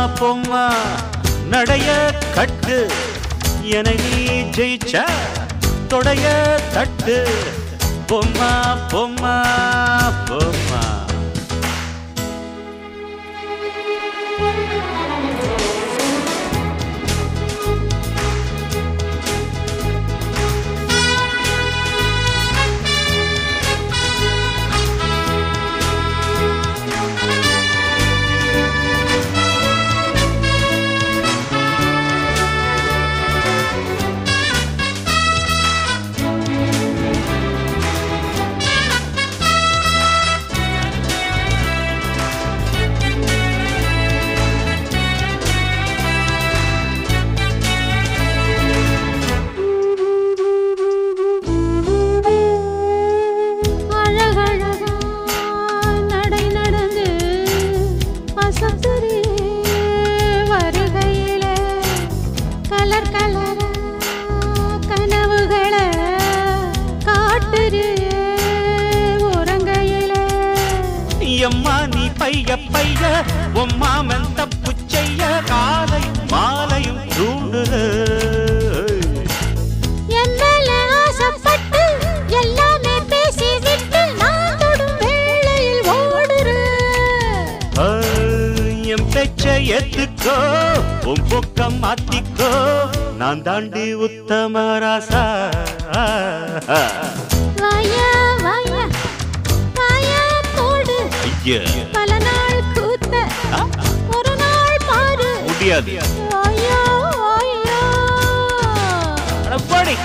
பொம்மா நடைய கட்டு என்னை நீ ஜெயிச்ச தொடைய தட்டு பொம்மா பொம்மா பொம்மா எம்மா நீ பைய பைய உம்மாமன் தப்பு செய்ய காலை மாலையும் தூண்டுற என்னல ஆசைப்பட்டு எல்லாமே பேசி விட்டு நான் தொடும் வேளையில் ஓடுற என் பேச்சை ஏத்துக்கோ உன் பக்கம் மாத்திக்கோ நான் தாண்டி உத்தம ராசா வாயா வாயா பல நாள் கூத்த ஒரு நாள் பாரு முடியாது ஐயோ ஐயோ அடப்பாடி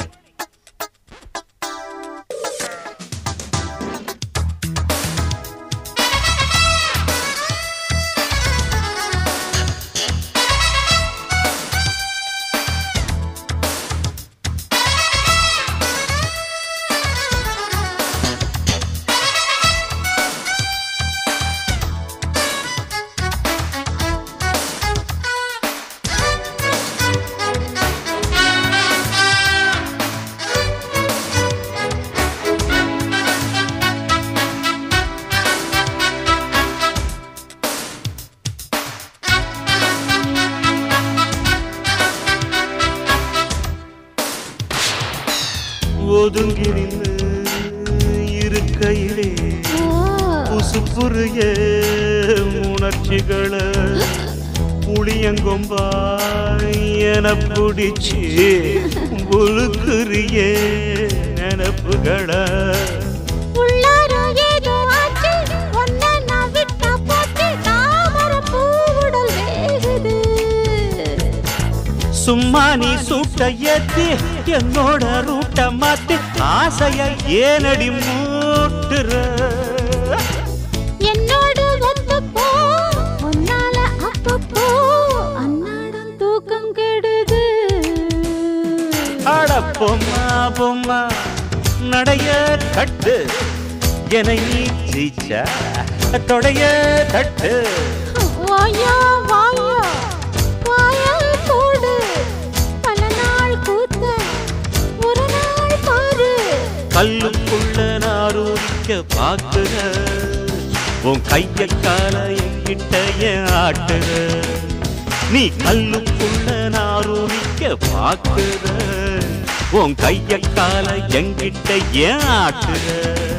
ஒதுங்கி நின்று இருக்கையிலே புசுப்புரிய உணர்ச்சிகளை புளியங்கொம்பாய் என பிடிச்சி உழுக்குரிய நினப்புகளை சும்மா நீ சூட்ட ஏத்தி என்னோட ரூட்ட மாத்தி ஆசைய ஏனடி மூட்டுற என்னோடு ஒத்துப்போ உன்னால அப்பப்போ அன்னாடம் தூக்கம் கெடுது அட பொம்மா பொம்மா நடைய கட்டு என்னை நீ ஜெயிச்ச தொடைய தட்டு வாயா வாயா வாயா கூடு பல நாள் கூத்த ஒரு நாள் பாரு கல்லுக்குள்ள நாரூரிக்க பாக்குற உன் கைய கால என்கிட்ட ஏன் ஆட்டுற நீ கல்லுக்குள்ள நாரூரிக்க பாக்குற உன் கைய கால என்கிட்ட ஏன் ஆட்டுற